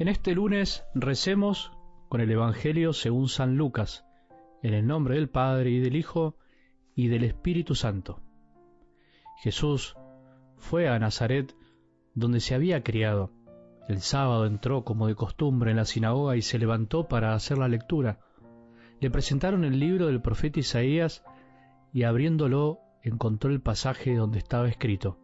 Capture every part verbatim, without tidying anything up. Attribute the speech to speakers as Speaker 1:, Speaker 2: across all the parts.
Speaker 1: En este lunes recemos con el Evangelio según San Lucas, en el nombre del Padre y del Hijo y del Espíritu Santo. Jesús fue a Nazaret, donde se había criado. El sábado entró como de costumbre en la sinagoga y se levantó para hacer la lectura. Le presentaron el libro del profeta Isaías y abriéndolo encontró el pasaje donde estaba escrito: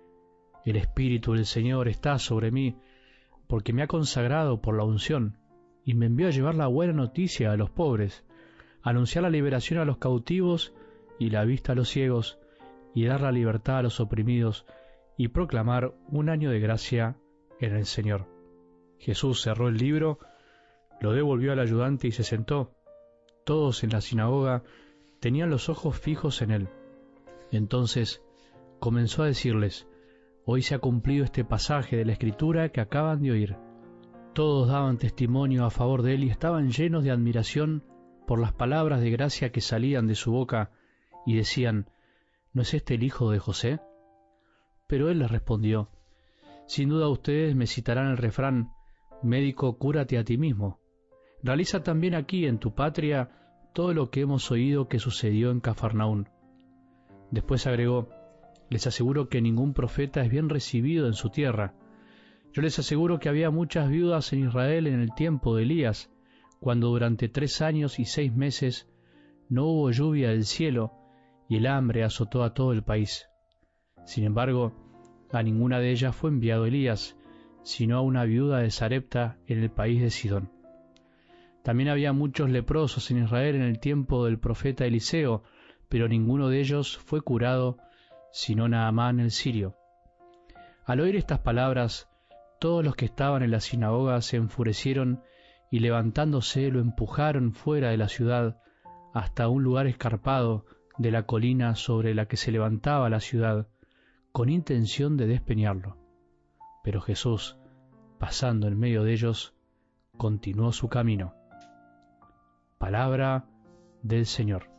Speaker 1: El Espíritu del Señor está sobre mí, porque me ha consagrado por la unción, y me envió a llevar la buena noticia a los pobres, a anunciar la liberación a los cautivos y la vista a los ciegos, y dar la libertad a los oprimidos, y proclamar un año de gracia en el Señor. Jesús cerró el libro, lo devolvió al ayudante y se sentó. Todos en la sinagoga tenían los ojos fijos en él. Entonces comenzó a decirles: Hoy se ha cumplido este pasaje de la Escritura que acaban de oír. Todos daban testimonio a favor de él y estaban llenos de admiración por las palabras de gracia que salían de su boca, y decían: ¿No es este el hijo de José? Pero él les respondió: Sin duda ustedes me citarán el refrán: Médico, cúrate a ti mismo. Realiza también aquí en tu patria todo lo que hemos oído que sucedió en Cafarnaún. Después agregó: Les aseguro que ningún profeta es bien recibido en su tierra. Yo les aseguro que había muchas viudas en Israel en el tiempo de Elías, cuando durante tres años y seis meses no hubo lluvia del cielo y el hambre azotó a todo el país. Sin embargo, a ninguna de ellas fue enviado Elías, sino a una viuda de Sarepta en el país de Sidón. También había muchos leprosos en Israel en el tiempo del profeta Eliseo, pero ninguno de ellos fue curado, sino Naamán el sirio. Al oír estas palabras, todos los que estaban en la sinagoga se enfurecieron y levantándose lo empujaron fuera de la ciudad hasta un lugar escarpado de la colina sobre la que se levantaba la ciudad, con intención de despeñarlo. Pero Jesús, pasando en medio de ellos, continuó su camino. Palabra del Señor.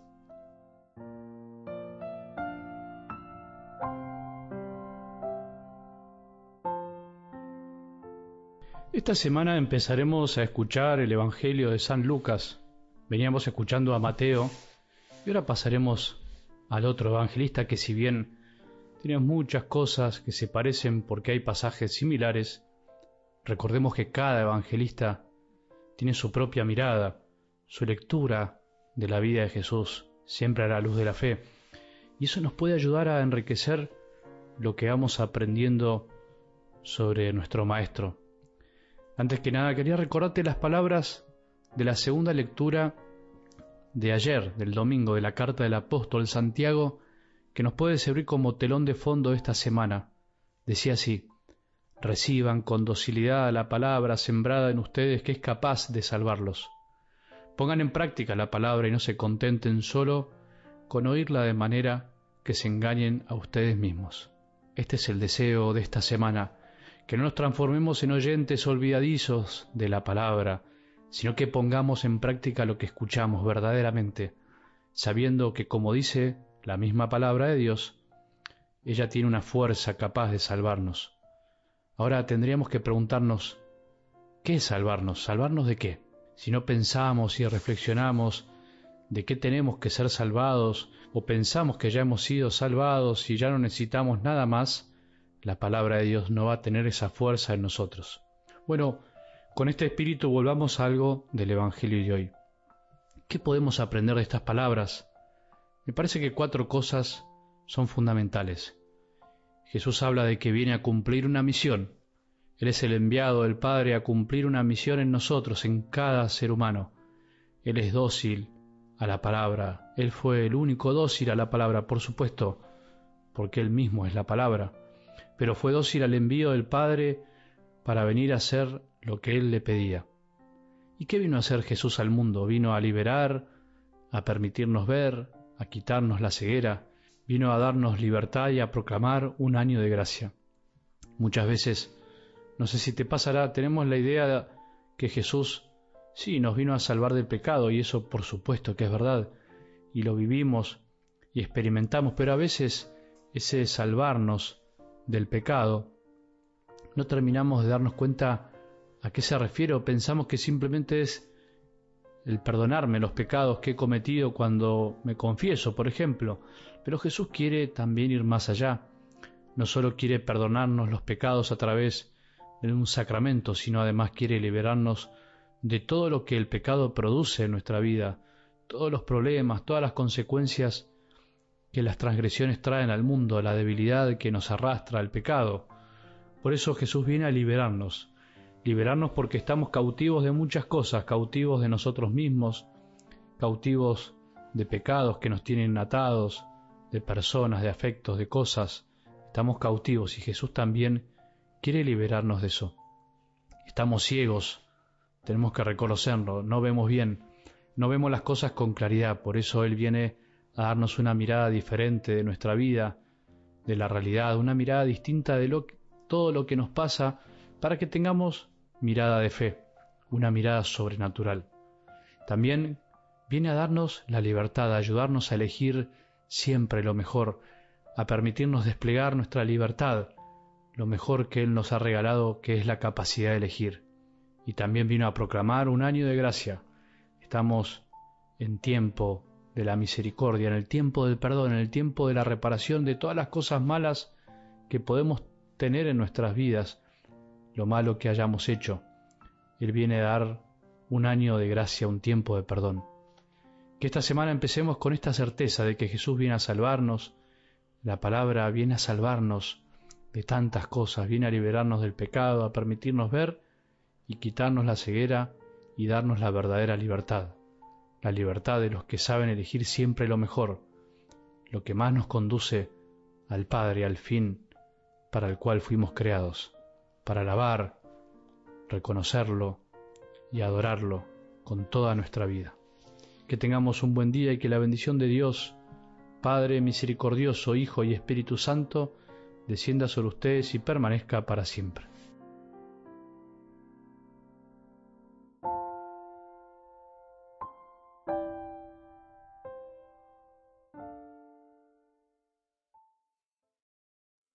Speaker 1: Esta semana empezaremos a escuchar el Evangelio de San Lucas. Veníamos escuchando a Mateo y ahora pasaremos al otro evangelista que, si bien tiene muchas cosas que se parecen porque hay pasajes similares, recordemos que cada evangelista tiene su propia mirada, su lectura de la vida de Jesús, siempre a la luz de la fe. Y eso nos puede ayudar a enriquecer lo que vamos aprendiendo sobre nuestro Maestro. Antes que nada, quería recordarte las palabras de la segunda lectura de ayer, del domingo, de la carta del apóstol Santiago, que nos puede servir como telón de fondo esta semana. Decía así: Reciban con docilidad la palabra sembrada en ustedes, que es capaz de salvarlos. Pongan en práctica la palabra y no se contenten solo con oírla de manera que se engañen a ustedes mismos. Este es el deseo de esta semana, que no nos transformemos en oyentes olvidadizos de la palabra, sino que pongamos en práctica lo que escuchamos verdaderamente, sabiendo que, como dice la misma palabra de Dios, ella tiene una fuerza capaz de salvarnos. Ahora tendríamos que preguntarnos: ¿qué es salvarnos? ¿Salvarnos de qué? Si no pensamos y reflexionamos de qué tenemos que ser salvados, o pensamos que ya hemos sido salvados y ya no necesitamos nada más, la palabra de Dios no va a tener esa fuerza en nosotros. Bueno, con este espíritu volvamos a algo del Evangelio de hoy. ¿Qué podemos aprender de estas palabras? Me parece que cuatro cosas son fundamentales. Jesús habla de que viene a cumplir una misión. Él es el enviado del Padre a cumplir una misión en nosotros, en cada ser humano. Él es dócil a la palabra. Él fue el único dócil a la palabra, por supuesto, porque Él mismo es la palabra. Pero fue dócil al envío del Padre para venir a hacer lo que Él le pedía. ¿Y qué vino a hacer Jesús al mundo? Vino a liberar, a permitirnos ver, a quitarnos la ceguera. Vino a darnos libertad y a proclamar un año de gracia. Muchas veces, no sé si te pasará, tenemos la idea de que Jesús sí nos vino a salvar del pecado, y eso por supuesto que es verdad, y lo vivimos y experimentamos, pero a veces ese salvarnos del pecado no terminamos de darnos cuenta ¿A qué se refiere? O pensamos que simplemente es el perdonarme los pecados que he cometido cuando me confieso, por ejemplo. Pero Jesús quiere también ir más allá. No solo quiere perdonarnos los pecados a través de un sacramento, sino además quiere liberarnos de todo lo que el pecado produce en nuestra vida, todos los problemas, todas las consecuencias que las transgresiones traen al mundo, la debilidad que nos arrastra al pecado. Por eso Jesús viene a liberarnos, liberarnos porque estamos cautivos de muchas cosas, cautivos de nosotros mismos, cautivos de pecados que nos tienen atados, de personas, de afectos, de cosas. Estamos cautivos y Jesús también quiere liberarnos de eso. Estamos ciegos, tenemos que reconocerlo, no vemos bien, no vemos las cosas con claridad, por eso Él viene a darnos una mirada diferente de nuestra vida, de la realidad, una mirada distinta de lo, todo lo que nos pasa, para que tengamos mirada de fe, una mirada sobrenatural. También viene a darnos la libertad, a ayudarnos a elegir siempre lo mejor, a permitirnos desplegar nuestra libertad, lo mejor que Él nos ha regalado, que es la capacidad de elegir. Y también vino a proclamar un año de gracia. Estamos en tiempo de la misericordia, en el tiempo del perdón, en el tiempo de la reparación de todas las cosas malas que podemos tener en nuestras vidas, lo malo que hayamos hecho. Él viene a dar un año de gracia, un tiempo de perdón. Que esta semana empecemos con esta certeza de que Jesús viene a salvarnos, la palabra viene a salvarnos de tantas cosas, viene a liberarnos del pecado, a permitirnos ver y quitarnos la ceguera y darnos la verdadera libertad, la libertad de los que saben elegir siempre lo mejor, lo que más nos conduce al Padre, al fin para el cual fuimos creados, para alabar, reconocerlo y adorarlo con toda nuestra vida. Que tengamos un buen día y que la bendición de Dios, Padre misericordioso, Hijo y Espíritu Santo, descienda sobre ustedes y permanezca para siempre.